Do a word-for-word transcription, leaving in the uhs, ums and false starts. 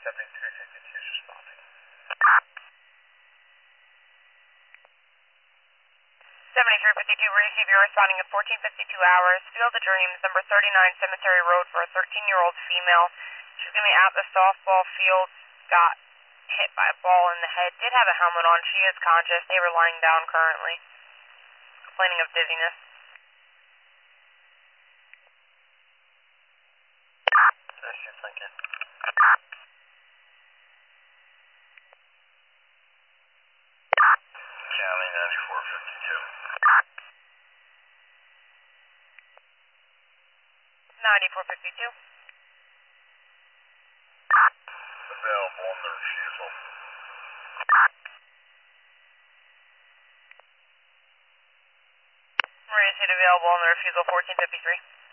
seventy-three fifty-two is responding. seventy-three fifty-two, we receive you responding at fourteen fifty-two hours. Field of Dreams, number thirty-nine Cemetery Road for a thirteen-year-old female. She's going to be at the softball field. Got hit by a ball in the head. Did have a helmet on. She is conscious. They were lying down currently. Complaining of dizziness. Thank you, thank you. County ninety-four fifty-two. ninety-four fifty-two. Available on the refusal. Rated available on the refusal fourteen fifty-three.